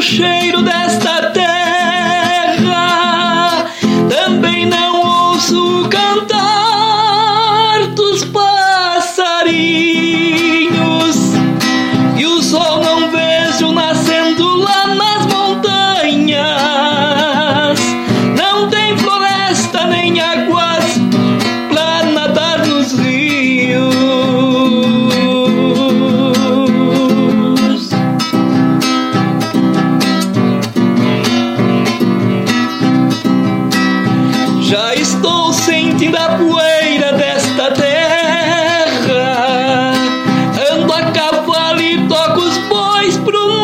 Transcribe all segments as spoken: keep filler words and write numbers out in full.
cheiro desta terra, também não ouço o cantar dos passarinhos, e o sol não vejo nascendo lá nas montanhas. Não tem floresta nem águas pra nadar nos rios. Já estou sentindo a poeira desta terra, ando a cavalo e toco os bois pro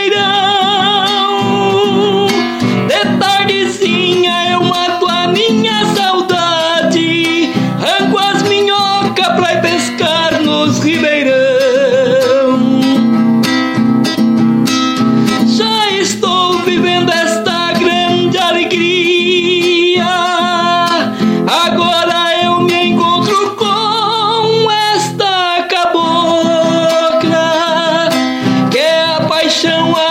mangueirão. De tardezinha eu mato a minha saudade, arranco as minhocas pra ir pescar nos ribeirão. Já estou vivendo esta grande alegria, agora eu me encontro com esta cabocla, que é a paixão